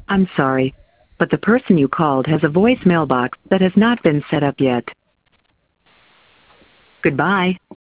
I'm sorry, but the person you called has a voicemail box that has not been set up yet. Goodbye.